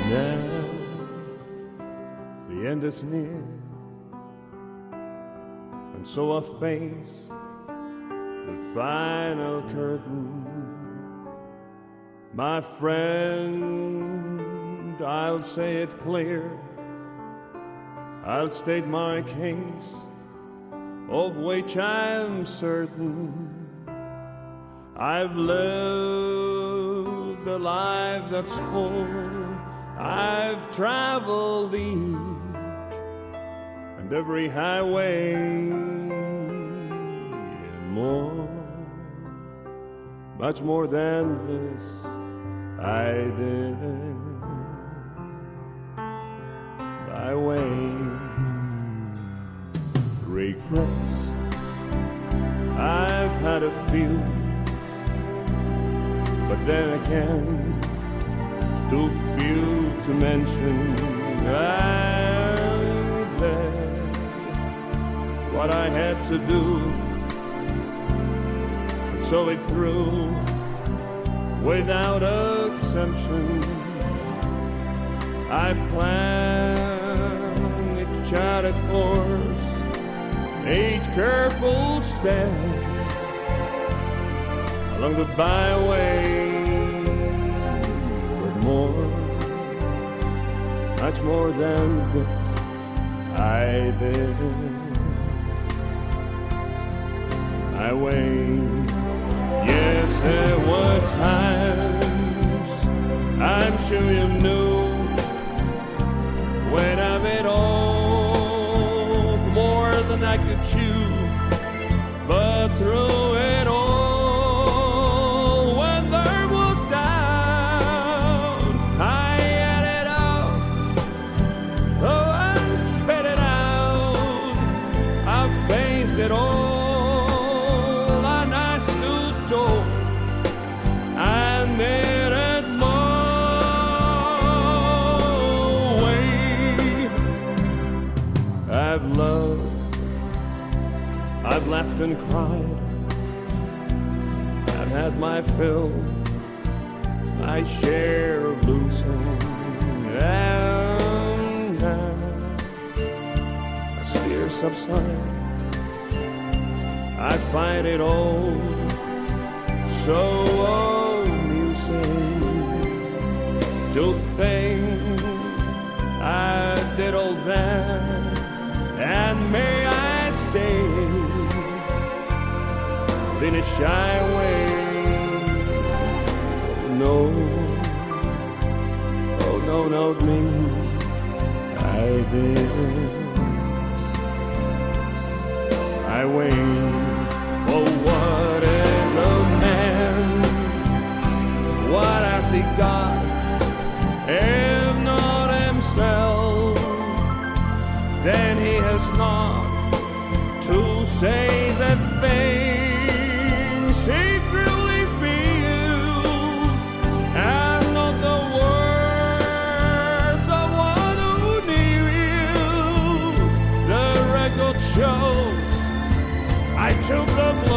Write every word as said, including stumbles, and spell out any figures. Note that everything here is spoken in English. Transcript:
Now the end is near, and so I face the final curtain. My friend, I'll say it clear, I'll state my case, of which I'm certain. I've lived a life that's full, I've traveled each and every highway and more, much more than this I did by way. Regrets, I've had a few, but then again, too few to mention. I did what I had to do, and so it through without exemption. I planned each charted course, each careful step along the byway, but more, much more than this I did. I wait. Yes, there were times, I'm sure you knew, when I've it all, more than I could chew, but through it all, when there was doubt, I had it out, oh, I spit it out, I faced it all. I've loved, I've laughed and cried, I've had my fill, my share of losing, and now, as tears subside, I find it all so amusing to think I did all that. And may I say, in a shy way, no, oh no, not me, I did. I wait for what is a man, what has he got, if not himself? Then he has not to say the things he truly feels, and not the words of one who kneels. The record shows I took the